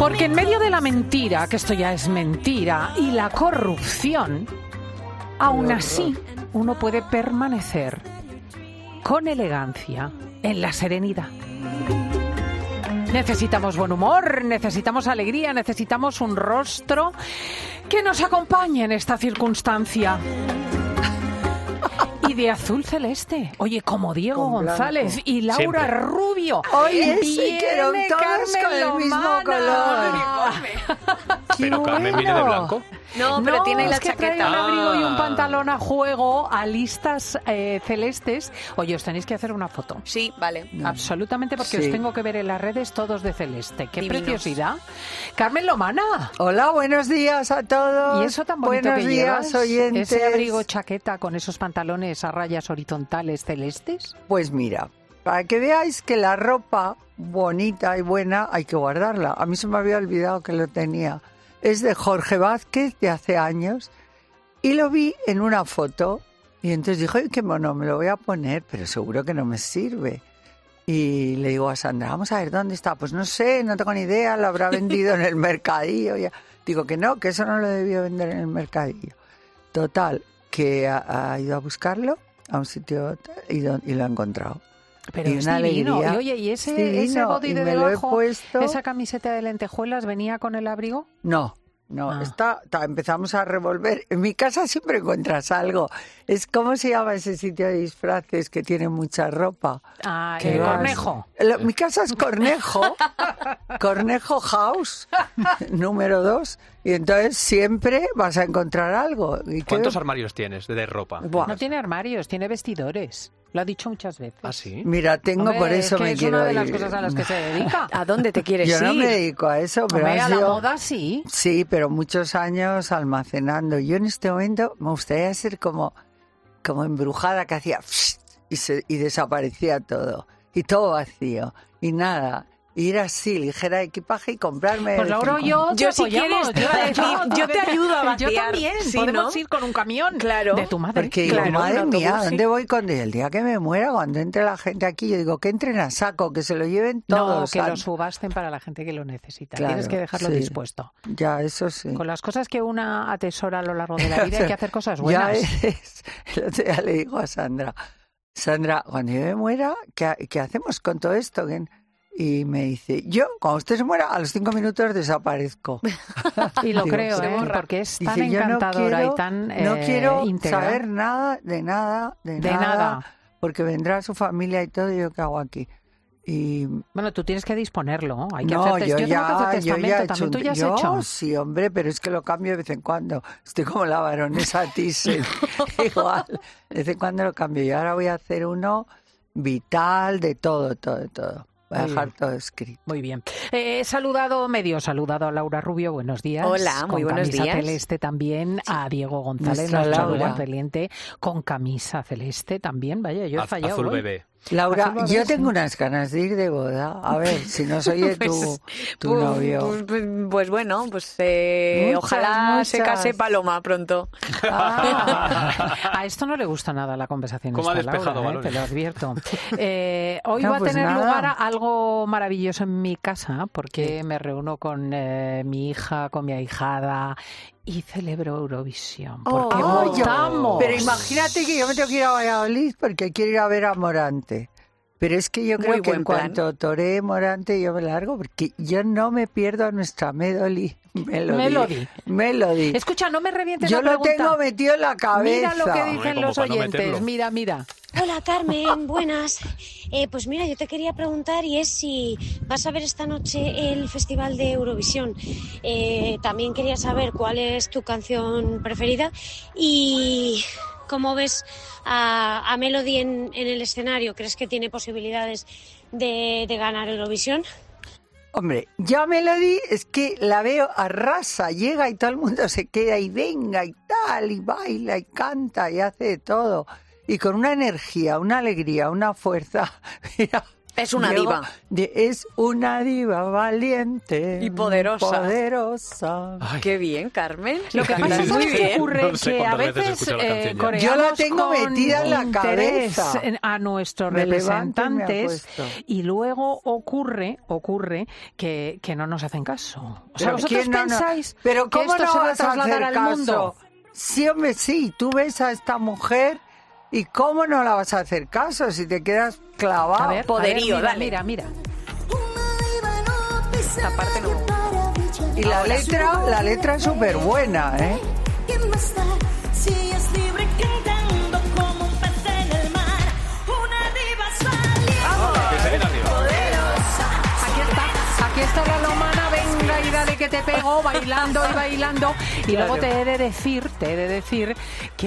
Porque en medio de la mentira, que esto ya es mentira, y la corrupción, aún así uno puede permanecer con elegancia en la serenidad. Necesitamos buen humor, necesitamos alegría, necesitamos un rostro que nos acompañe en esta circunstancia. Y de azul celeste. Oye, como Diego González y Laura Siempre. Rubio. Oye, sí, que eran todos Carmen con el mismo Lomana. color. ¿Pero Carmen viene de blanco? No, pero tiene ahí la es que trae chaqueta. un abrigo y un pantalón a juego a listas celestes. Oye, os tenéis que hacer una foto. Sí, vale. Absolutamente, porque os Sí. tengo que ver en las redes todos de celeste. ¡Qué Divinos. preciosidad! Carmen Lomana. Hola, buenos días a todos. ¿Y eso tan bonito buenos que días, llevas? oyentes. ¿Ese abrigo chaqueta con esos pantalones a rayas horizontales celestes? Pues mira, para que veáis que la ropa bonita y buena hay que guardarla. A mí se me había olvidado que lo tenía. Es de Jorge Vázquez, de hace años, y lo vi en una foto. Y entonces dije, ¡ay, qué mono, me lo voy a poner! Pero seguro que no me sirve. Y le digo a Sandra, vamos a ver, ¿dónde está? Pues no sé, no tengo ni idea, lo habrá vendido en el mercadillo. Ya. Digo que no, que eso no lo debió vender en el mercadillo. Total, que ha ido a buscarlo a un sitio y lo ha encontrado. Pero Y es una divino. alegría. Y oye, ¿y ese Divino, body y de me lo he debajo, puesto. esa camiseta de lentejuelas venía con el abrigo? No, empezamos a revolver. En mi casa siempre encuentras algo. ¿Cómo se llama ese sitio de disfraces que tiene mucha ropa? Ah, Que el vas- Cornejo. Mi casa es Cornejo, Cornejo House, número 2. Y entonces siempre vas a encontrar algo. ¿Y qué? ¿Cuántos armarios tienes de ropa? Buah. No tiene armarios, tiene vestidores. Lo ha dicho muchas veces. ¿Ah, sí? Mira, tengo Hombre, por eso es que me es quiero una de las ir. cosas a las que se dedica. ¿A dónde te quieres Yo ir? no me dedico a eso, pero Hombre, han a la sido- moda sí. Sí, pero muchos años almacenando. Yo en este momento me gustaría ser como embrujada, que hacía y desaparecía todo. Y todo vacío. Y nada. Ir así, ligera de equipaje y comprarme... Pues de Laura vez en y yo, Yo, te si apoyamos. quieres, te iba a decir, yo te ayudo a Yo vaciar. también. Sí, Podemos ¿no? ir con un camión Claro. de tu madre. Porque digo, Claro, madre un mía, autobús, ¿dónde sí. voy con el día que me muera? Cuando entre la gente aquí, yo digo, que entren a saco, que se lo lleven No, todos. que lo subasten para la gente que lo necesita. Claro, Tienes que dejarlo sí. dispuesto. Ya, eso sí. Con las cosas que una atesora a lo largo de la vida hay que hacer cosas Ya buenas. el otro día le digo a Sandra, cuando yo me muera, ¿qué hacemos con todo esto? Y me dice, yo, cuando usted se muera, a los 5 minutos desaparezco. Y lo Digo, creo, se borra. porque es tan Dice, yo encantadora y tan no quiero íntegra. saber nada, de nada, porque vendrá su familia y todo, y yo qué hago aquí. Y Bueno, tú tienes que disponerlo. Hay que no, hacer yo tengo que hacer ya he testamento. hecho También tú ya has yo, hecho. sí, hombre, pero es que lo cambio de vez en cuando. Estoy como la baronesa Thyssen, igual. De vez en cuando lo cambio. Y ahora voy a hacer uno vital, de todo. Voy a Muy dejar bien. todo escrito. Muy bien. Saludado a Laura Rubio, buenos días. Hola, muy con buenos camisa días. celeste también, a Diego González, Nuestra nuestro Laura. guanteliente, con camisa celeste también. Vaya, yo he fallado Azul hoy. bebé. Laura, Azul yo bebé, tengo sí. unas ganas de ir de boda. A ver, si no soy de tu novio. Pues bueno, pues Muchas, ojalá se muchas. case Paloma pronto. A esto no le gusta nada la conversación. ¿Cómo ha esta, despejado Laura, balones? te lo advierto. Hoy No, va a pues tener nada. lugar algo maravilloso en mi casa porque me reúno con mi hija, con mi ahijada y celebro Eurovisión. Porque Oh, votamos. Pero imagínate que yo me tengo que ir a Valladolid porque quiero ir a ver a Morante. Pero es que yo creo Muy que buen en plan. cuanto toree Morante yo me largo porque yo no me pierdo a nuestra Melody. Escucha, no me revientes Yo la lo pregunta. tengo metido en la cabeza. Mira lo que Hombre, dicen como los para no oyentes. meterlo. Mira. Hola Carmen, buenas. Pues mira, yo te quería preguntar y es si vas a ver esta noche el Festival de Eurovisión. También quería saber cuál es tu canción preferida y cómo ves a Melody en el escenario. ¿Crees que tiene posibilidades de ganar Eurovisión? Hombre, yo a Melody es que la veo arrasa, llega y todo el mundo se queda y venga y tal, y baila y canta y hace de todo. Y con una energía, una alegría, una fuerza. Mira, Es una Luego, diva. Es una diva valiente. Y poderosa. Poderosa. Ay, Qué bien, Carmen. Lo que pasa Sí, es sí, que sí. se ocurre No sé que a cuántas veces veces escucho la canción ya. coreamos Yo la tengo con metida en la interés cabeza. a nuestros Me levanto y me representantes acuesto. y luego ocurre que no nos hacen caso. O sea, Pero vosotros ¿quién no- pensáis Pero que ¿cómo esto no se va a vas a trasladar hacer al mundo. caso? Sí, hombre, sí. Tú ves a esta mujer y ¿cómo no la vas a hacer caso si te quedas clavado? A ver, Poderío, mira, dale. mira. Esta parte no. Y la letra es súper buena, ¿eh? ¿Qué más da si es libre cantando como un pez en el mar? Una diva valiente. que se viene arriba. Aquí está la lomana, venga y dale que te pego, bailando y bailando. Y luego te he de decir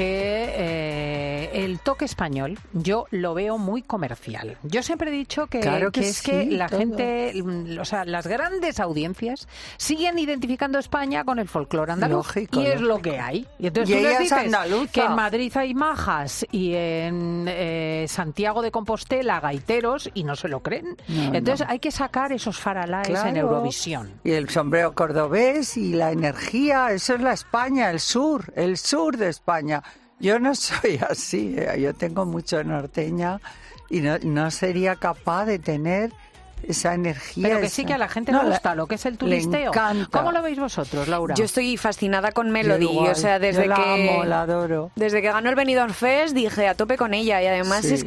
que el toque español yo lo veo muy comercial. Yo siempre he dicho que, Claro que es que sí, la todo. gente, o sea, las grandes audiencias siguen identificando España con el folclore andaluz. Lógico, y es lo lógico. que hay. Y entonces Y tú les ella es dices andaluza. que en Madrid hay majas y en Santiago de Compostela gaiteros y no se lo creen. No, Entonces no. hay que sacar esos faralaes en Claro. Eurovisión. Y el sombrero cordobés y la energía, eso es la España, el sur de España. Yo no soy así, yo tengo mucho norteña y no sería capaz de tener esa energía. Pero que sí que a la gente le gusta lo que es el turisteo. Le encanta. ¿Cómo lo veis vosotros, Laura? Yo estoy fascinada con Yo Melody. igual, O sea, desde yo la que amo, la adoro. desde que ganó el Benidorm Fest dije a tope con ella. Y además Sí.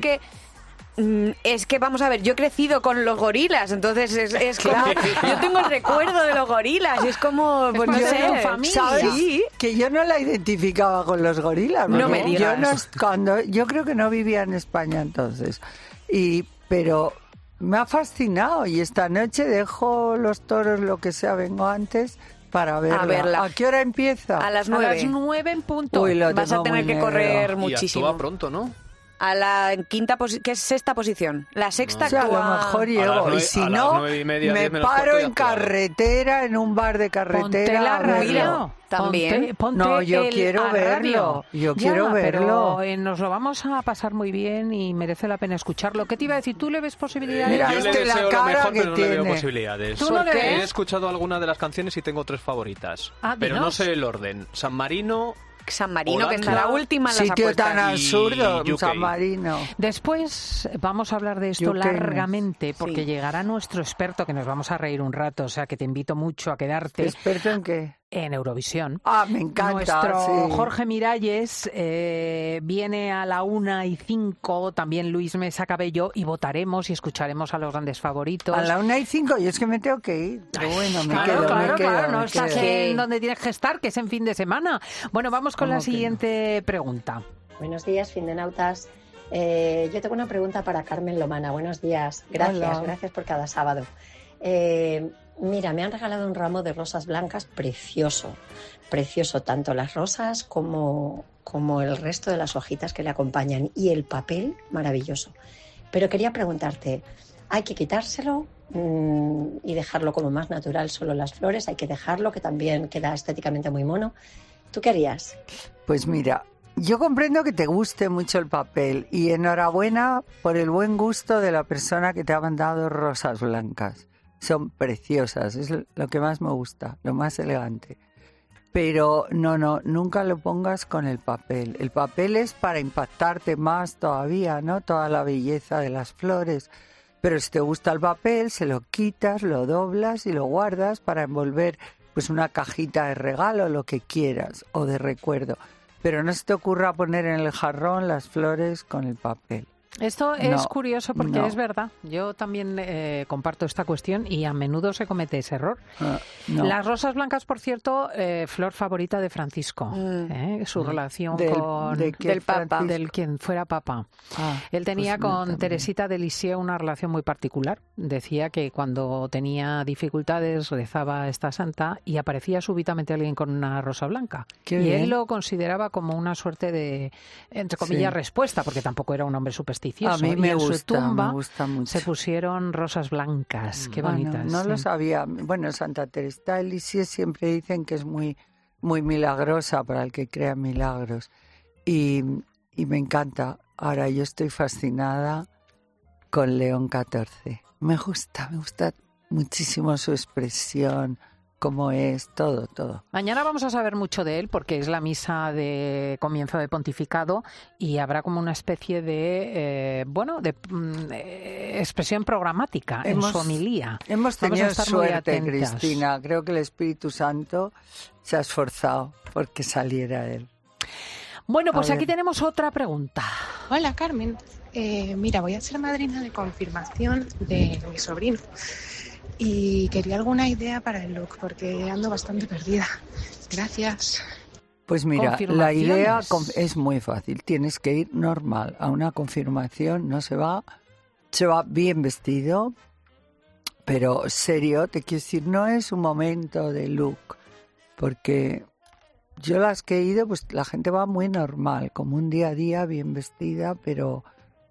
es que vamos a ver, yo he crecido con los gorilas, entonces es como, yo tengo el recuerdo de los gorilas y es como, pues no parte de tu sé, familia. ¿Sabes? Sí. Que yo no la identificaba con los gorilas. No porque me digas. Yo creo que no vivía en España entonces. Pero me ha fascinado y esta noche dejo los toros, lo que sea, vengo antes para verla. verla. ¿A qué hora empieza? A las A las 9 9 en punto. Uy, lo vas a tengo tener muy que negro. correr Y muchísimo. actúa pronto, ¿no? A la quinta que es sexta posición. La sexta O sea, a lo actúa... mejor las llego. nueve- Y si a las no, 9:30, me 10 menos paro cuarto y en actuado. carretera, en un bar de Ponte carretera. la a verlo. radio. También. Ponte No, yo el quiero a verlo. radio. Yo Ya, quiero verlo. Pero nos lo vamos a pasar muy bien y merece la pena escucharlo. ¿Qué te iba a decir? ¿Tú le ves posibilidades? Mira, Yo este le la deseo lo cara mejor, que pero no le veo tiene. posibilidades. ¿Tú no le Porque ves? he escuchado algunas de las canciones y tengo 3 favoritas. Ah, pero no dinos. sé el orden. San Marino, San Marino, que Holanda, está la última en las Sitio tan apuestas. absurdo, UK. San Marino. Después vamos a hablar de esto UK, largamente porque Sí. llegará nuestro experto que nos vamos a reír un rato, o sea que te invito mucho a quedarte ¿Experto en qué? en Eurovisión. Ah, me encanta. Nuestro sí. Jorge Miralles viene a la 1:05, también Luis Mesa Cabello, y votaremos y escucharemos a los grandes favoritos. A la 1:05, y es que me tengo que ir. Pero bueno, me Claro, quedo, claro, me quedo. claro, no me estás quedo. en donde tienes que estar, que es en fin de semana. Bueno, vamos con ¿Cómo la que no? siguiente pregunta. Buenos días, Findenautas. Yo tengo una pregunta para Carmen Lomana. Buenos días. Gracias, Hola. gracias por cada sábado. Mira, me han regalado un ramo de rosas blancas precioso. Precioso, tanto las rosas como el resto de las hojitas que le acompañan. Y el papel, maravilloso. Pero quería preguntarte, ¿hay que quitárselo y dejarlo como más natural solo las flores? ¿Hay que dejarlo, que también queda estéticamente muy mono? ¿Tú qué harías? Pues mira, yo comprendo que te guste mucho el papel y enhorabuena por el buen gusto de la persona que te ha mandado rosas blancas. Son preciosas, es lo que más me gusta, lo más elegante. Pero no, nunca lo pongas con el papel. El papel es para impactarte más todavía, ¿no? Toda la belleza de las flores. Pero si te gusta el papel, se lo quitas, lo doblas y lo guardas para envolver pues una cajita de regalo, lo que quieras, o de recuerdo. Pero no se te ocurra poner en el jarrón las flores con el papel. Esto es No, curioso porque no. es verdad. Yo también comparto esta cuestión y a menudo se comete ese error. No. Las rosas blancas, por cierto, flor favorita de Francisco. Su relación con del Papa. del quien fuera papa. Él tenía pues con Teresita de Lisieux una relación muy particular. Decía que cuando tenía dificultades rezaba a esta santa y aparecía súbitamente alguien con una rosa blanca. Qué y bien. él lo consideraba como una suerte de, entre comillas, Sí. respuesta, porque tampoco era un hombre supersticioso. A mí y me en su gusta, tumba me gusta mucho. se pusieron rosas blancas. Qué Bueno, bonitas. no lo sí. sabía. Bueno, Santa Teresita de Lisieux siempre dicen que es muy, muy milagrosa para el que crea en milagros. Y me encanta. Ahora yo estoy fascinada con León XIV. Me gusta muchísimo su expresión, cómo es, todo. Mañana vamos a saber mucho de él porque es la misa de comienzo de pontificado y habrá como una especie de, expresión programática en su homilía. Hemos Vamos a tenido estar muy suerte, atentas. Cristina. Creo que el Espíritu Santo se ha esforzado porque saliera él. Bueno, pues A aquí ver. tenemos otra pregunta. Hola Carmen, mira, voy a ser madrina de confirmación de mi sobrino y quería alguna idea para el look porque ando bastante perdida. Gracias. Pues mira, la idea Confirmaciones. es muy fácil. Tienes que ir normal a una confirmación, se va bien vestido, pero serio, te quiero decir, no es un momento de look, porque yo las que he ido, pues la gente va muy normal, como un día a día, bien vestida, pero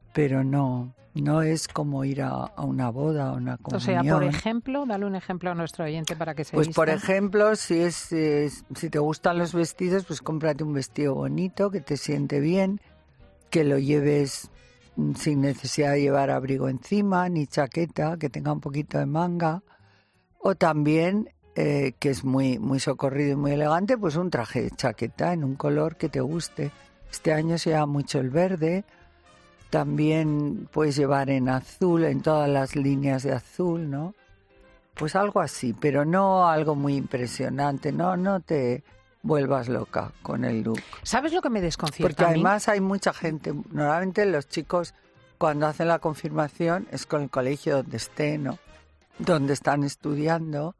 no es como ir a una boda o una O comunión. sea, por ejemplo, dale un ejemplo a nuestro oyente para que se Pues por vista. ejemplo, si te gustan los vestidos, pues cómprate un vestido bonito, que te siente bien, que lo lleves sin necesidad de llevar abrigo encima, ni chaqueta, que tenga un poquito de manga. O también, que es muy, muy socorrido y muy elegante, pues un traje de chaqueta en un color que te guste. Este año se lleva mucho el verde. También puedes llevar en azul, en todas las líneas de azul, ¿no? Pues algo así, pero no algo muy impresionante, no te vuelvas loca con el look. ¿Sabes lo que me desconcierta Porque a mí? además hay mucha gente, normalmente los chicos cuando hacen la confirmación es con el colegio donde estén, ¿no? Donde están estudiando.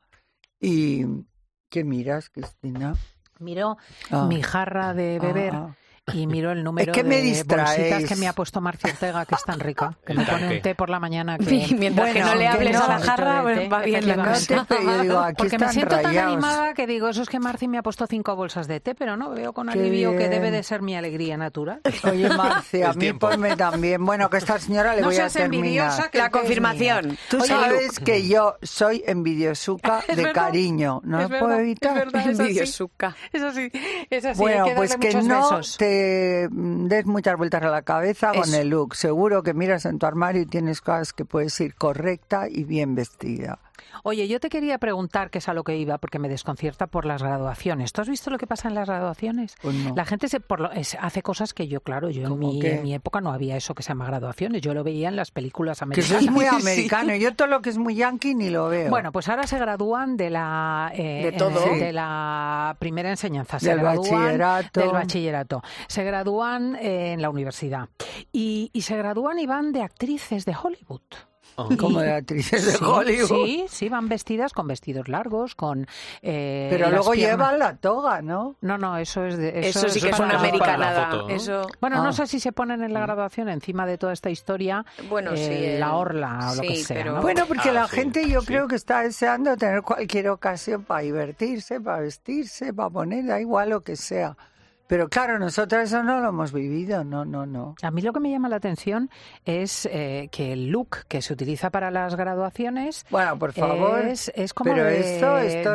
¿Y qué miras, Cristina? Miro Ah. mi jarra de beber Ah. y miro el número Es que me de distraéis. bolsitas que me ha puesto Marcia Ortega, que es tan rica, que El me pone tanque. un té por la mañana que... Mientras que no le hables a la jarra, pues va bien la No cosa. te, yo digo, aquí Porque me están siento tan rayados. animada que digo, eso es que Marci me ha puesto 5 bolsas de té, pero no, veo con Qué alivio que bien. debe de ser mi alegría natural. Oye, Marcia, a Es mí tiempo. ponme también. Bueno, que esta señora le No voy a seas terminar. envidiosa, que La el té es confirmación. mío. Tú Oye, sabes que yo soy envidiosuca Es de verdad, cariño. No es lo puedo verdad, evitar. es verdad, es así. Envidiosuca. Eso sí, es así, Bueno, hay que pues darle que muchos no besos. te des muchas vueltas a la cabeza con Eso. el look. Seguro que miras en tu armario y tienes cosas que puedes ir correcta y bien vestida. Oye, yo te quería preguntar, que es a lo que iba, porque me desconcierta por las graduaciones. ¿Tú has visto lo que pasa en las graduaciones? Pues no. La gente hace cosas que yo, claro, yo en ¿Cómo mi, qué? en mi época no había eso que se llama graduaciones. Yo lo veía en las películas Que eso americanas. es muy americano. Yo todo lo que es muy yankee ni lo veo. Bueno, pues ahora se gradúan de la De todo. de la primera enseñanza, se Del gradúan bachillerato. del bachillerato, se gradúan en la universidad y se gradúan y van de actrices de Hollywood. como de actrices de Sí, Hollywood. sí, van vestidas con vestidos largos, con Pero las luego piernas- llevan la toga, ¿no? No, eso es de Eso sí que es para una la- americanada. para la foto, ¿no? Eso. Bueno, Ah. no sé si se ponen en la graduación encima de toda esta historia, Bueno, sí, la el- orla o lo que sí, sea. pero- ¿no? Bueno, porque la sí, gente yo sí. creo que está deseando tener cualquier ocasión para divertirse, para vestirse, para poner, da igual lo que sea. Pero claro, nosotros eso no lo hemos vivido, no. A mí lo que me llama la atención es que el look que se utiliza para las graduaciones Bueno, por favor. es como pero de, esto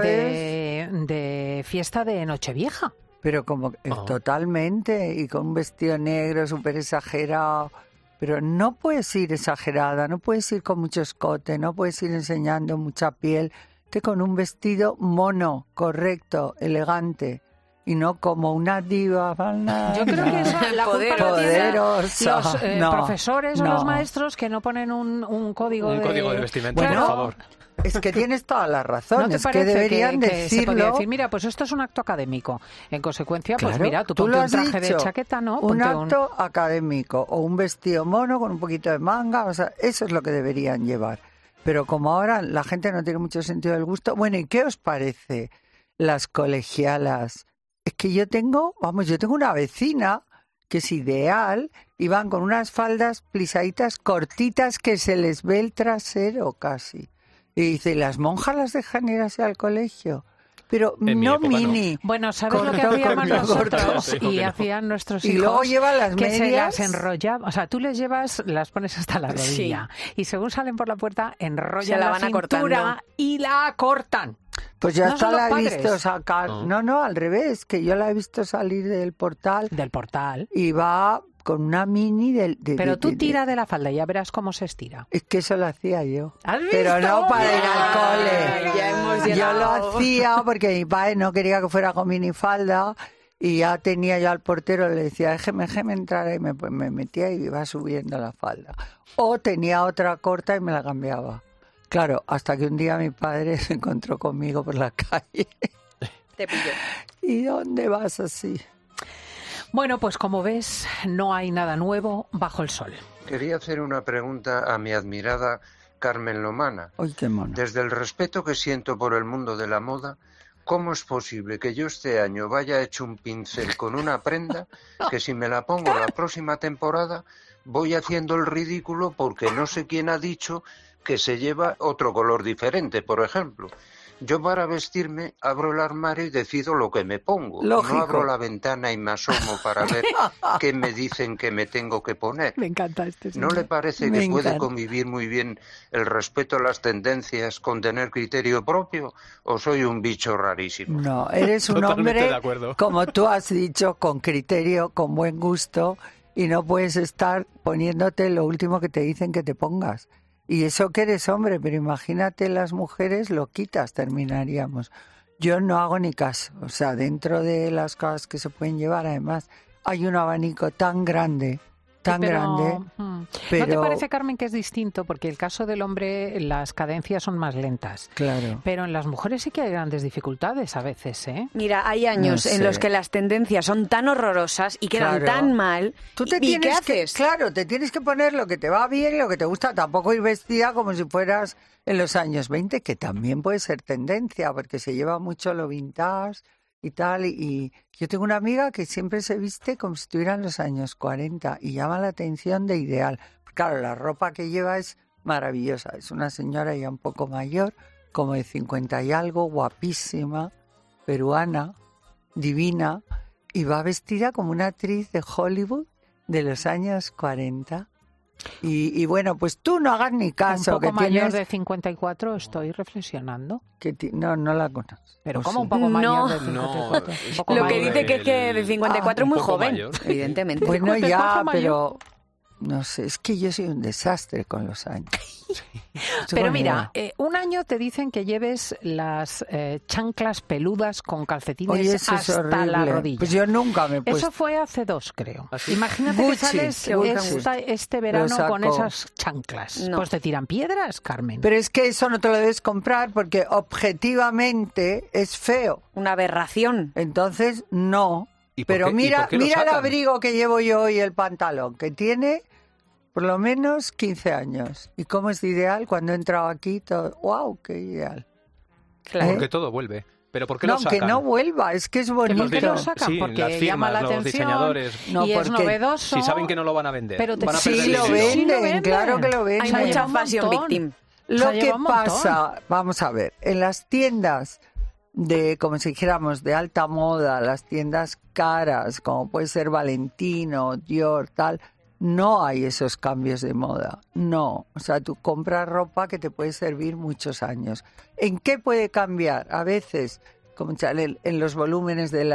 de fiesta de Nochevieja. Pero como Ah. totalmente, y con un vestido negro súper exagerado. Pero no puedes ir exagerada, no puedes ir con mucho escote, no puedes ir enseñando mucha piel. Que con un vestido mono, correcto, elegante. Y no como una diva. Yo creo que eso, la culpa la tienen Poderosa. los No, profesores o no. los maestros que no ponen un código Un de... código de vestimenta, Bueno, por favor. Es que tienes toda la razón, ¿No te es que parece deberían que se decirlo. podría decir, mira, pues esto es un acto académico? En consecuencia, pues Claro, mira, tú tú ponte lo un has traje de dicho, chaqueta, ¿no? Un Ponte acto académico o un vestido mono con un poquito de manga, o sea, eso es lo que deberían llevar. Pero como ahora la gente no tiene mucho sentido del gusto, bueno, ¿y qué os parece las colegialas? Es que yo tengo una vecina que es ideal y van con unas faldas plisaditas cortitas que se les ve el trasero casi. Y dice, ¿y las monjas las dejan ir así al colegio? Pero En mi no época no. mini. Bueno, ¿sabes lo que Corto, hacíamos corto, nosotros corto. Sí, y que no. hacían nuestros Y hijos? luego llevan las que se medias. las enrollaban. O sea, tú les llevas, las pones hasta la rodilla. Y según salen por la puerta, enrollan Se la van cintura acortando. y la cortan. Pues ya No hasta son los la he padres. visto sacar. Ah. No, al revés, que yo la he visto salir del portal Del portal. y va con una mini Pero tú tira de la falda y ya verás cómo se estira. Es que eso lo hacía yo. ¿Has Pero visto? no para ir al Ay, cole. ya hemos Yo llegado. lo hacía porque mi padre no quería que fuera con minifalda y ya tenía yo al portero, le decía, déjeme entrar, y me metía y iba subiendo la falda. O tenía otra corta y me la cambiaba. Claro, hasta que un día mi padre se encontró conmigo por la calle. Te pillo. ¿Y dónde vas así? Bueno, pues como ves, no hay nada nuevo bajo el sol. Quería hacer una pregunta a mi admirada Carmen Lomana. ¡Ay, qué mono! Desde el respeto que siento por el mundo de la moda, ¿cómo es posible que yo este año vaya hecho un pincel con una prenda que si me la pongo la próxima temporada voy haciendo el ridículo porque no sé quién ha dicho que se lleva otro color diferente, por ejemplo? Yo para vestirme abro el armario y decido lo que me pongo. Lógico. No abro la ventana y me asomo para ver qué me dicen que me tengo que poner. Me encanta este ¿No señor. le parece Me que puede encanta. convivir muy bien el respeto a las tendencias con tener criterio propio? ¿O soy un bicho rarísimo? No, eres un Totalmente hombre, de acuerdo. como tú has dicho, con criterio, con buen gusto, y no puedes estar poniéndote lo último que te dicen que te pongas. Y eso que eres hombre, pero imagínate las mujeres loquitas terminaríamos. Yo no hago ni caso. O sea, dentro de las cosas que se pueden llevar, además, hay un abanico tan grande, grande. ¿No te pero- parece, Carmen, que es distinto? Porque el caso del hombre, las cadencias son más lentas. Claro. Pero en las mujeres sí que hay grandes dificultades a veces, ¿eh? Mira, hay años No en sé. los que las tendencias son tan horrorosas y quedan Claro. tan mal. Tú te ¿Y qué tienes haces? claro, te tienes que poner lo que te va bien y lo que te gusta. Tampoco ir vestida como si fueras en los años 20, que también puede ser tendencia, porque se lleva mucho lo vintage y tal. Y yo tengo una amiga que siempre se viste como si estuviera en los años 40 y llama la atención de ideal. Claro, la ropa que lleva es maravillosa. Es una señora ya un poco mayor, como de 50 y algo, guapísima, peruana, divina, y va vestida como una actriz de Hollywood de los años 40. Y bueno, pues tú no hagas ni caso. Un poco que mayor tienes, de 54 estoy reflexionando. no la conoces. Pero ¿O ¿cómo sí? un poco No. mayor de No, 54? Un poco Lo que mayor. dice que es que de 54 es un muy poco joven, mayor. evidentemente. Bueno, 54 ya, mayor. pero no sé, es que yo soy un desastre con los años. No tengo Pero ni mira, idea. un año te dicen que lleves las chanclas peludas con calcetines Oye, eso es hasta la horrible. rodilla. Pues yo nunca me he puesto. Eso fue hace 2, creo. ¿Ah, sí? Imagínate Gucci, que sales qué Gucci. este verano Lo con sacó. esas chanclas. No. Pues te tiran piedras, Carmen. Pero es que eso no te lo debes comprar porque objetivamente es feo. Una aberración. Entonces, no. ¿Y por Pero qué- y mira, por qué lo mira el sacan? abrigo que llevo yo y el pantalón, que tiene por lo menos 15 años. ¿Y cómo es de ideal? Cuando he entrado aquí, todo, ¡wow! ¡Qué ideal! Claro. Porque todo vuelve. ¿Pero por qué No, lo sacan? que no vuelva, es que es ¿Por bonito. qué lo sacan? Sí, Porque las firmas, llama la los atención diseñadores. No, y es porque novedoso. Si saben que no lo van a vender. Pero te- van a Sí, perder lo el hilo. Sí, lo venden, venden. claro que lo Hay venden. Se mucha lleva un fashion montón. victim. Se Lo lleva que un montón. pasa, vamos a ver, en las tiendas de, como si dijéramos, de alta moda, las tiendas caras, como puede ser Valentino, Dior, tal, no hay esos cambios de moda. No, o sea, tú compras ropa que te puede servir muchos años. ¿En qué puede cambiar? A veces, como Chanel, en los volúmenes de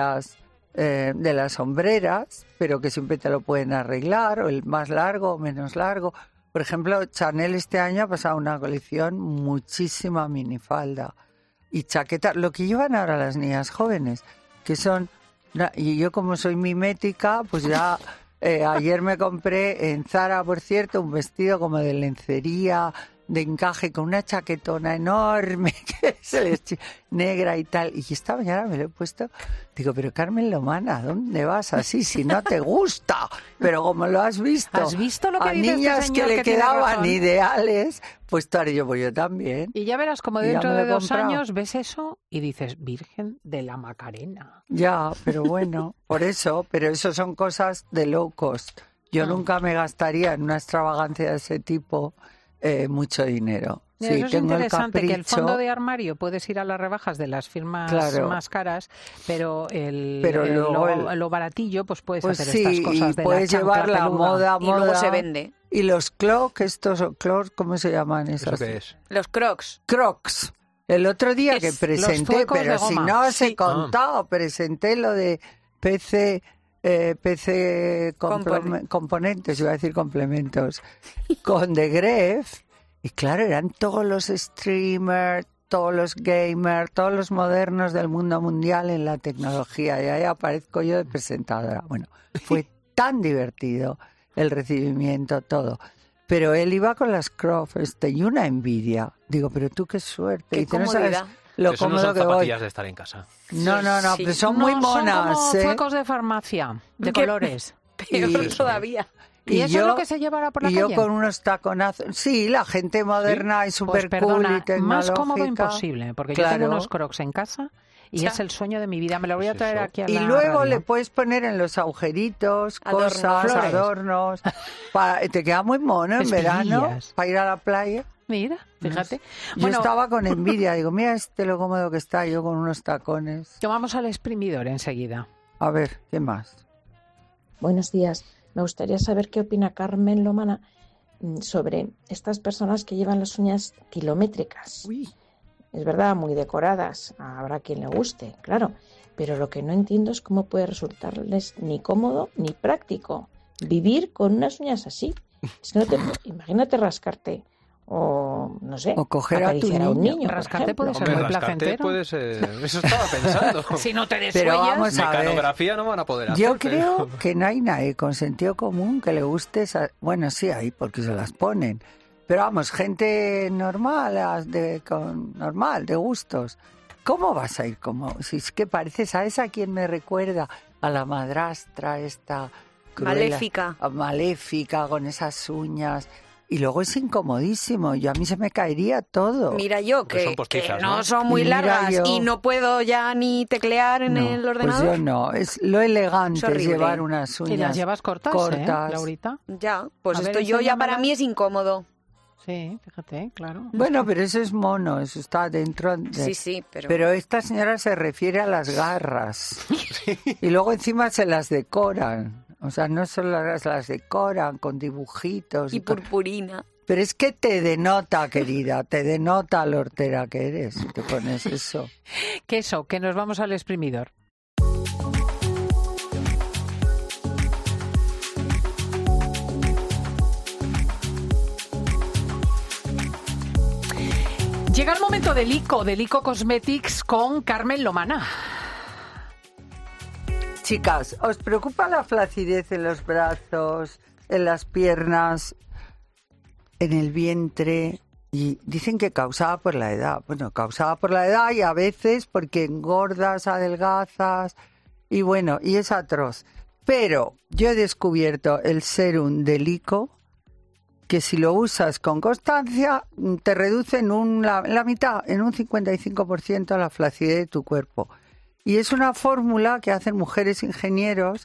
las sombreras, pero que siempre te lo pueden arreglar, o el más largo o menos largo. Por ejemplo, Chanel este año ha pasado una colección muchísima minifalda y chaquetas, lo que llevan ahora las niñas jóvenes, que son, y yo como soy mimética, pues ya ayer me compré en Zara, por cierto, un vestido como de lencería, de encaje, con una chaquetona enorme, que se les negra y tal. Y esta mañana me lo he puesto, digo, pero Carmen Lomana, ¿a dónde vas así si no te gusta? Pero como lo has visto, ¿Has visto lo que a dice este niñas señor que le que tiene quedaban razón? ideales, pues tú pues yo también. Y ya verás como Y ya dentro me lo de he 2 comprado. años ves eso y dices, Virgen de la Macarena. Ya, pero bueno, por eso, pero eso son cosas de low cost. Yo nunca me gastaría en una extravagancia de ese tipo mucho dinero. Mira, Sí, eso es tengo el interesante, que el capricho, fondo de armario puedes ir a las rebajas de las firmas Claro. más caras, pero, Pero luego lo baratillo pues puedes pues hacer sí, estas cosas y de puedes la chancla llevar la peluda. moda, Y luego moda. se vende. Y los clocs, estos clocs, ¿cómo se llaman ¿Eso esos? qué es? Los crocs. Crocs. El otro día Es que los presenté, zuecos pero de si goma. no os he Sí. contado, presenté lo de PC PC componentes, iba a decir complementos, con The Gref, y claro, eran todos los streamers, todos los gamers, todos los modernos del mundo mundial en la tecnología, y ahí aparezco yo de presentadora. Bueno, fue tan divertido el recibimiento, todo. Pero él iba con las Croft, y una envidia. Digo, pero tú qué suerte. Qué y tú no comodidad. sabes lo Eso no cómodo son que voy. zapatillas de estar en casa. No, Sí. pero son muy No, monas, son como ¿eh? flecos de farmacia, de ¿Qué? colores. Peor Y- todavía. ¿Y eso es lo que se llevará por la y yo calle? con unos taconazos. Sí, la gente moderna y Pues súper cool perdona, y tecnológica. más cómodo imposible, porque yo tengo Claro. unos Crocs en casa y Ya. es el sueño de mi vida. Me lo voy a Pues traer eso. aquí a Y la luego radio. le puedes poner en los agujeritos Adornos. cosas, Flores. adornos. Te queda muy mono en verano Espiguillas. para ir a la playa. Mira, fíjate. Yo Bueno, estaba con envidia. Digo, mira lo cómodo que está yo con unos tacones. tomamos al exprimidor enseguida. A ver, ¿qué más? Buenos días. Me gustaría saber qué opina Carmen Lomana sobre estas personas que llevan las uñas kilométricas. Es verdad, muy decoradas. Habrá quien le guste, claro. Pero lo que no entiendo es cómo puede resultarles ni cómodo ni práctico vivir con unas uñas así. Es que imagínate rascarte o, no sé, O coger a tu acariciar a un niño. niño, por Rascarte puede ejemplo. ser muy rascarte placentero. puede ser... Eso estaba pensando. Si no te Pero desuellas, vamos a ver. Mecanografía no van a poder hacer. Yo creo que no hay nadie con sentido común que le guste esa... Bueno, sí hay, porque se las ponen. Pero vamos, gente normal, normal, de gustos. ¿Cómo vas a ir como? Si es que parece, ¿sabes a quién me recuerda? A la madrastra esta... cruela, maléfica, con esas uñas. Y luego es incomodísimo. A mí se me caería todo. Mira yo, Pues son que postizas, no ¿no? son muy Mira largas yo. y no puedo ya ni teclear en No, el ordenador. Pues yo no. Es lo elegante Es es horrible. llevar unas uñas y las llevas cortas, cortas. Laurita? Ya, pues A ver, esto yo ya para enséñamelas. mí es incómodo. Sí, fíjate, claro. Bueno, pero eso es mono, eso está dentro de... Sí, pero... Pero esta señora se refiere a las garras. Y luego encima se las decoran. O sea, no solo las decoran con dibujitos. Y purpurina. Pero es que te denota, querida, te denota lo hortera que eres si te pones eso. Que nos vamos al exprimidor. Llega el momento de Lico Cosmetics con Carmen Lomana. Chicas, ¿os preocupa la flacidez en los brazos, en las piernas, en el vientre? Y dicen que causada por la edad. Bueno, causada por la edad y a veces porque engordas, adelgazas y bueno, y es atroz. Pero yo he descubierto el serum de Lico, que si lo usas con constancia te reduce en la mitad, en un 55% la flacidez de tu cuerpo. Y es una fórmula que hacen mujeres ingenieros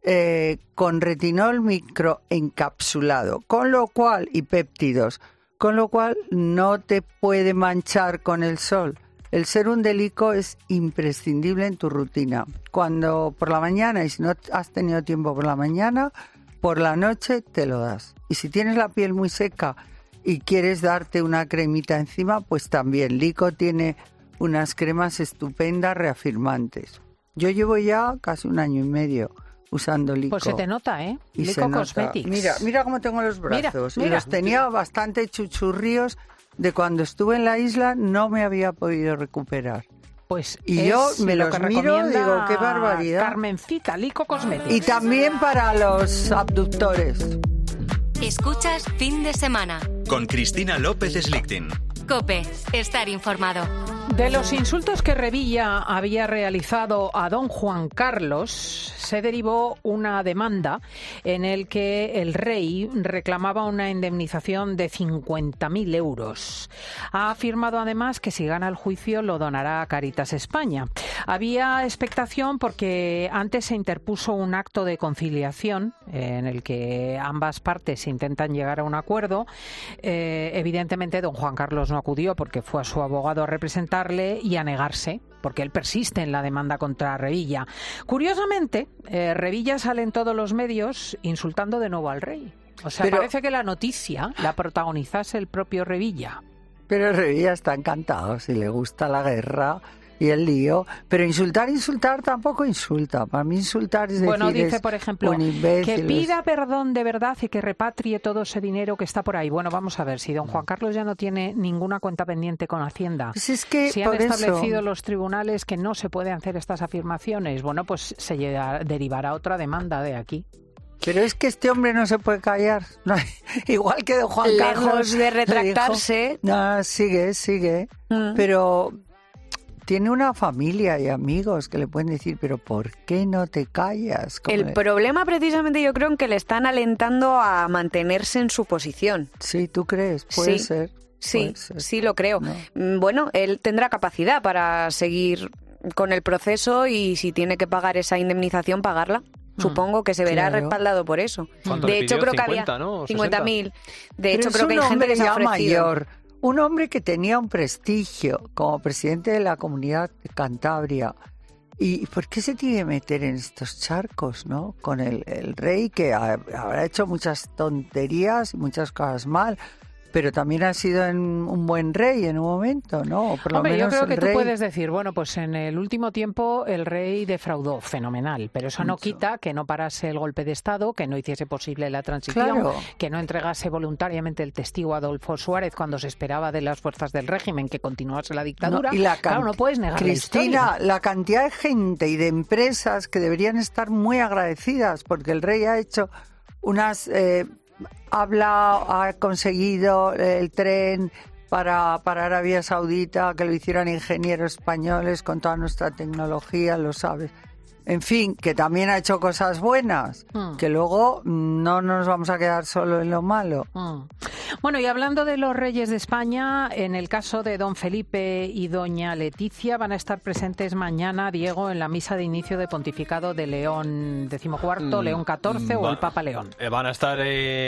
con retinol microencapsulado, con lo cual, y péptidos, con lo cual no te puede manchar con el sol. El serum de Lico es imprescindible en tu rutina. Cuando por la mañana, y si no has tenido tiempo por la mañana, por la noche te lo das. Y si tienes la piel muy seca y quieres darte una cremita encima, pues también. Lico tiene unas cremas estupendas reafirmantes. Yo llevo ya casi 1 año y medio usando Lico. Pues se te nota, ¿eh? Y Lico se nota. Cosmetics. Mira cómo tengo los brazos. Mira. Y los tenía bastante chuchurríos de cuando estuve en la isla, no me había podido recuperar. Pues Y es yo me lo los que miro, recomienda digo, qué barbaridad. Carmencita, Lico Cosmetics. Y también para los abductores. Escuchas Fin de Semana. Con Cristina López Slichting. COPE. Estar informado. De los insultos que Revilla había realizado a don Juan Carlos, se derivó una demanda en el que el rey reclamaba una indemnización de 50.000 euros. Ha afirmado además que si gana el juicio lo donará a Caritas España. Había expectación porque antes se interpuso un acto de conciliación en el que ambas partes intentan llegar a un acuerdo. Evidentemente don Juan Carlos no acudió porque fue a su abogado a representarle y a negarse, porque él persiste en la demanda contra Revilla. Curiosamente, Revilla sale en todos los medios insultando de nuevo al rey. O sea, Pero- parece que la noticia la protagonizase el propio Revilla. Pero Revilla está encantado, si le gusta la guerra, y el lío. Pero insultar tampoco insulta. Para mí insultar es decir, Bueno, dice, es por ejemplo, un imbécil, que pida perdón de verdad y que repatrie todo ese dinero que está por ahí. Bueno, vamos a ver, si don Juan Carlos ya no tiene ninguna cuenta pendiente con Hacienda, Pues es que si han por eso- establecido los tribunales que no se pueden hacer estas afirmaciones, bueno, pues se derivará otra demanda de aquí. Pero es que este hombre no se puede callar. No, igual que don Juan Lejos Carlos de le retractarse. dijo, no, sigue. Pero tiene una familia y amigos que le pueden decir, pero ¿por qué no te callas? Como El le- problema precisamente yo creo en que le están alentando a mantenerse en su posición. Sí, ¿tú crees? Puede Sí. ser. Sí, puede ser. sí lo creo. No. Bueno, él tendrá capacidad para seguir con el proceso y si tiene que pagar esa indemnización, pagarla. Supongo que se verá claro. respaldado por eso. ¿Cuánto De le hecho, pidió? creo que 50, había ¿no? 50.000. De hecho, Pero creo es que hay un gente hombre que se ha ya ofrecido. mayor, un hombre que tenía un prestigio como presidente de la Comunidad de Cantabria. ¿Y por qué se tiene que meter en estos charcos, no? Con el rey que habrá hecho muchas tonterías y muchas cosas mal, pero también ha sido un buen rey en un momento, ¿no? O por lo Hombre, yo menos creo el que tú rey- puedes decir, bueno, pues en el último tiempo el rey defraudó, fenomenal, pero eso no Mucho. quita que no parase el golpe de Estado, que no hiciese posible la transición, Claro. que no entregase voluntariamente el testigo a Adolfo Suárez cuando se esperaba de las fuerzas del régimen que continuase la dictadura. No, y la claro, no puedes negar la Cristina, historia. la cantidad de gente y de empresas que deberían estar muy agradecidas porque el rey ha hecho unas... ha conseguido el tren para Arabia Saudita, que lo hicieran ingenieros españoles con toda nuestra tecnología, lo sabes. En fin, que también ha hecho cosas buenas, que luego no nos vamos a quedar solo en lo malo. Bueno, y hablando de los reyes de España, en el caso de don Felipe y doña Leticia van a estar presentes mañana, Diego, en la misa de inicio de pontificado de León XIV, León XIV o el Papa León. Van a estar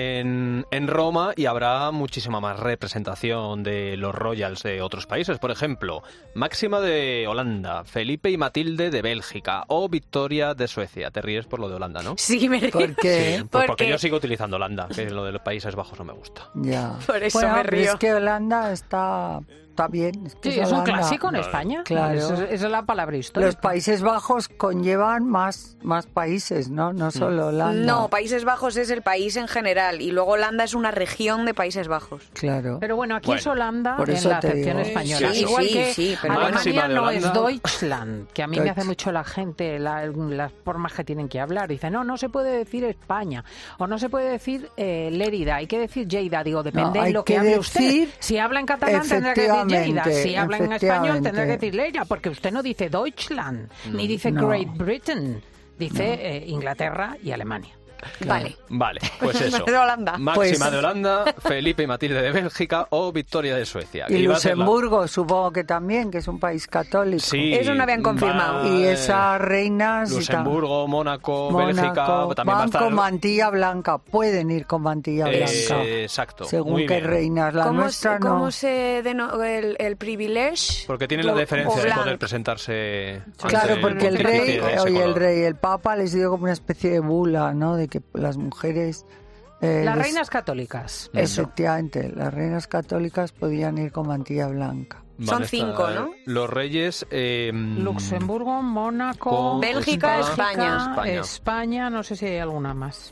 en Roma y habrá muchísima más representación de los royals de otros países. Por ejemplo, Máxima de Holanda, Felipe y Matilde de Bélgica o Victoria de Suecia. Te ríes por lo de Holanda, ¿no? Sí, me río. ¿Por qué? Sí, pues porque yo sigo utilizando Holanda, que lo de los Países Bajos no me gusta. Ya. Por eso Bueno, me pero río. es que Holanda está bien. Es que Sí, es un Holanda. clásico en España. Claro. Esa es la palabra histórica. Los Países Bajos conllevan más países, ¿no? No solo Holanda. No, Países Bajos es el país en general y luego Holanda es una región de Países Bajos. Claro. Pero bueno, aquí Bueno, es Holanda por en eso la te acepción digo. española. Sí, Igual sí, que sí, pero Alemania Máxima de no es Holanda. Deutschland, que a mí me hace mucho la gente las formas que tienen que hablar. Dice, no se puede decir España o no se puede decir Lérida, hay que decir Lleida. Digo, depende No, de hay lo que que hable decir, usted. Si habla en catalán tendrá que decir Lleida, si habla en español efectivamente. tendrá que decir Lérida, porque usted no dice Deutschland, ni dice No. Great Britain, dice Inglaterra y Alemania. Vale. Vale, pues eso. De Holanda. Máxima Pues- de Holanda, Felipe y Matilde de Bélgica o Victoria de Suecia. Y Que iba a ser la- Luxemburgo, supongo que también, que es un país católico. Sí, Eso no habían confirmado. Y esas reinas... y tal. Luxemburgo, Mónaco, Bélgica, Mónaco, también va a van estar... con mantilla blanca, pueden ir con mantilla blanca. Exacto. Según muy qué bien. reinas, la nuestra no. ¿Cómo se el privilege? Porque tienen la deferencia O de poder blanc. presentarse. Claro, ante porque el pontífice rey, de ese oye, el color. rey, el papa les dio como una especie de bula, ¿no? De que las mujeres... Las les- reinas católicas. Eso. Efectivamente, las reinas católicas podían ir con mantilla blanca. Van Son a estar 5, ¿no? Los reyes... Luxemburgo, Mónaco, Con- Bélgica, España. España, no sé si hay alguna más.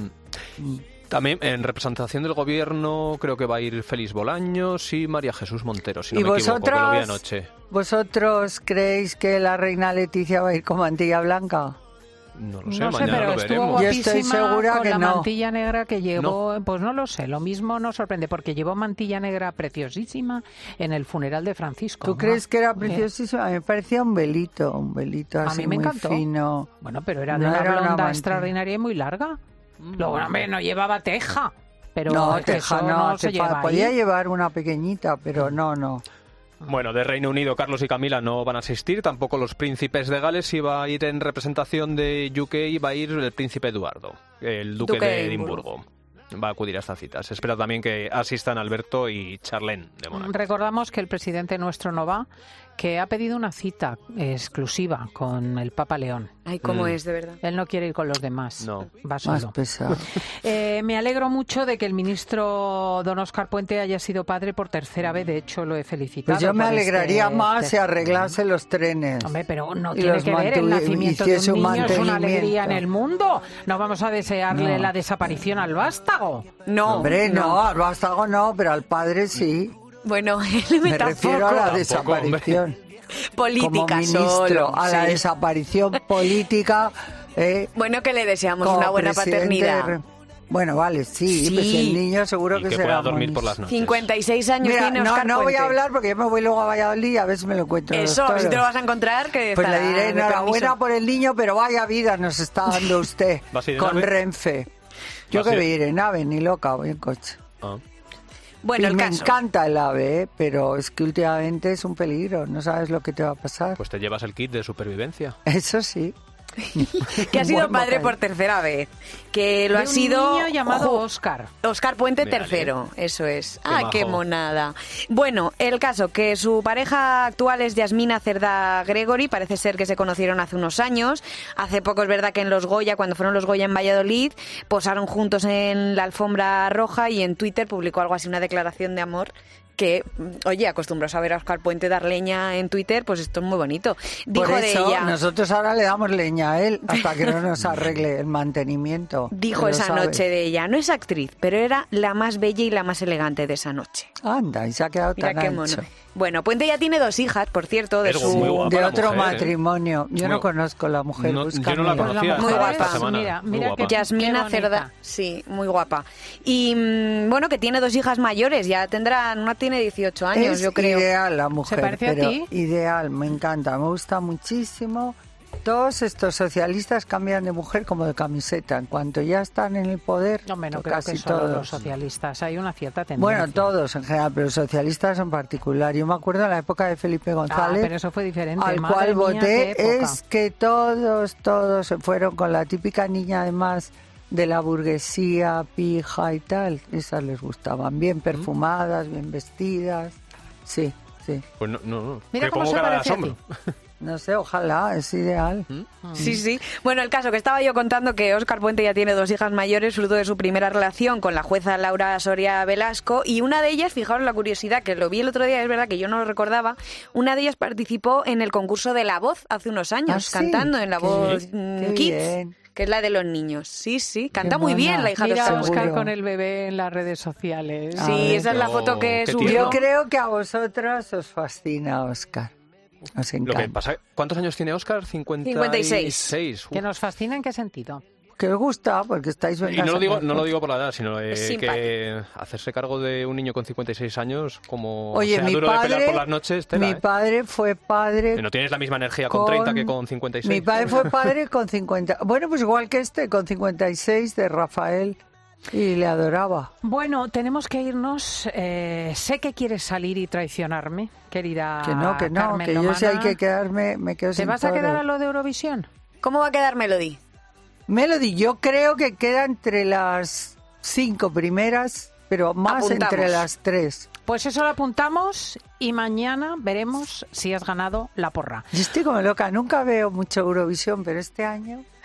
También en representación del gobierno creo que va a ir Félix Bolaños y María Jesús Montero, si no ¿Y me equivoco, que lo vi vosotras? anoche. ¿Vosotros creéis que la reina Leticia va a ir con mantilla blanca? No lo sé, No sé, mañana pero lo estuvo veremos. Yo guapísima estoy segura con que la no. mantilla negra que llevó, pues no lo sé, lo mismo nos sorprende, porque llevó mantilla negra preciosísima en el funeral de Francisco. ¿Tú ¿no? crees que era preciosísimo? A mí me parecía un velito así mí me muy encantó. fino. Bueno, pero era de No una era una blonda mantilla. extraordinaria y muy larga. Luego, hombre, no llevaba teja, pero No, es que teja eso no, se lleva podía ahí. llevar una pequeñita, pero no. Bueno, de Reino Unido, Carlos y Camila no van a asistir, tampoco los príncipes de Gales. Iba a ir en representación de UK, va a ir el príncipe Eduardo, el duque de Edimburgo. Va a acudir a esta cita. Se espera también que asistan Alberto y Charlene de Mónaco. Recordamos que el presidente nuestro no va, que ha pedido una cita exclusiva con el Papa León. Ay, cómo es, de verdad. Él no quiere ir con los demás. No. Va solo. Más pesado. Me alegro mucho de que el ministro don Óscar Puente haya sido padre por tercera vez. De hecho, lo he felicitado. Pues yo me por alegraría más si arreglase los trenes. Hombre, pero no Y tiene los que ver, el nacimiento de hiciese un un niño es una alegría en mantenimiento. el mundo. No vamos a desearle la desaparición al vástago. No. Hombre, no, al vástago no, pero al padre sí. Bueno, él Me refiero a la Tampoco, desaparición. política Como ministro, solo. a la sí. desaparición política. Bueno, que le deseamos como una buena presidente paternidad. Bueno, vale, sí, Sí. pues el niño seguro Y que que será pueda dormir monísimo. por las noches. 56 años Mira, tiene Óscar no voy Puente. a hablar porque yo me voy luego a Valladolid y a ver si me lo encuentro. en los Eso, si te toros. lo vas a encontrar, que Pues le estará diré de enhorabuena permiso. por el niño, pero vaya vida nos está dando usted ¿Vas a ir en con AVE? Renfe. Yo ¿Vas a que ir? voy a ir en AVE, ni loca, voy en coche. Ah. Bueno, y el me caso. encanta el AVE, pero es que últimamente es un peligro, no sabes lo que te va a pasar. Pues te llevas el kit de supervivencia. Eso sí. Que ha sido Buen padre bocadillo. por tercera vez. Que lo De ha un sido niño llamado Jo- Óscar. Óscar Puente Mírale. tercero, eso es. Qué Ah, qué majo. monada. Bueno, el caso, que su pareja actual es Yasmina Cerdá Gregory, parece ser que se conocieron hace unos años. Hace poco es verdad que en los Goya, cuando fueron los Goya en Valladolid, posaron juntos en la alfombra roja y en Twitter publicó algo así, una declaración de amor. Que, oye, acostumbrados a ver a Óscar Puente dar leña en Twitter, pues esto es muy bonito. Dijo Por de eso ella... nosotros ahora le damos leña a él hasta que no nos arregle el mantenimiento. Dijo Lo esa sabe. noche de ella, no es actriz, pero era la más bella y la más elegante de esa noche. Anda, y se ha quedado Mira tan qué ancho. mono. Bueno, Puente ya tiene 2 hijas, por cierto, de Es su... muy guapa De la otro mujer, ¿eh? matrimonio. Yo no Muy- conozco la mujer. No, yo no la búscamela. conocía Muy hasta guapa. esta semana. Mira, Muy mira guapa. que Yasmina Qué Cerdá, bonita. sí, muy guapa. Y bueno, que tiene 2 hijas mayores, ya tendrán, una tiene 18 años, Es yo creo. ideal la mujer, ¿Se parece a pero ti? ideal, me encanta, me gusta muchísimo. Todos estos socialistas cambian de mujer como de camiseta. En cuanto ya están en el poder, Hombre, no creo casi que solo todos. los socialistas. Hay una cierta tendencia. Bueno, todos en general, pero socialistas en particular. Yo me acuerdo en la época de Felipe Ah, González, pero eso fue diferente. al Madre cual mía, voté, qué época. es que todos se fueron con la típica niña además de la burguesía, pija y tal. Esas les gustaban, bien perfumadas, bien vestidas. Sí, sí. Pues no. Mira Que cómo pongo se cara de parece a asombro. No sé, ojalá, es ideal. Sí, sí. Bueno, el caso que estaba yo contando que Óscar Puente ya tiene 2 hijas mayores, fruto de su primera relación con la jueza Laura Soria Velasco, y una de ellas, fijaos la curiosidad, que lo vi el otro día, es verdad que yo no lo recordaba, una de ellas participó en el concurso de La Voz hace unos años, ¿Ah, sí? cantando en La Qué Voz Qué Kids, bien. que es la de los niños. Sí, sí, canta muy mona. bien la hija de Mira a Óscar Óscar Seguro. con el bebé en las redes sociales. A Sí, ver. esa es la No, foto que qué subió. tierno. Yo creo que a vosotros os fascina Óscar. Os Lo encanta. que pasa, ¿cuántos años tiene Óscar? 56. ¿Que nos fascina en qué sentido? Que os gusta, porque estáis Y no lo digo por la edad, sino que hacerse cargo de un niño con 56 años, como Oye, sea mi duro de padre, pelar por las noches, tela, mi padre fue padre. Que no tienes la misma energía con 30 que con 56. Mi padre fue padre con 50. Bueno, pues igual que con 56 de Rafael. Y le adoraba. Bueno, tenemos que irnos. Sé que quieres salir y traicionarme, querida Que no, Carmen que yo si hay Lomana. que quedarme, me quedo ¿Te sin vas a todo. quedar a lo de Eurovisión? ¿Cómo va a quedar Melody? Melody, yo creo que queda entre las 5 primeras, pero más Apuntamos. entre las 3. Pues eso lo apuntamos y mañana veremos si has ganado la porra. Yo estoy como loca, nunca veo mucho Eurovisión, pero este año...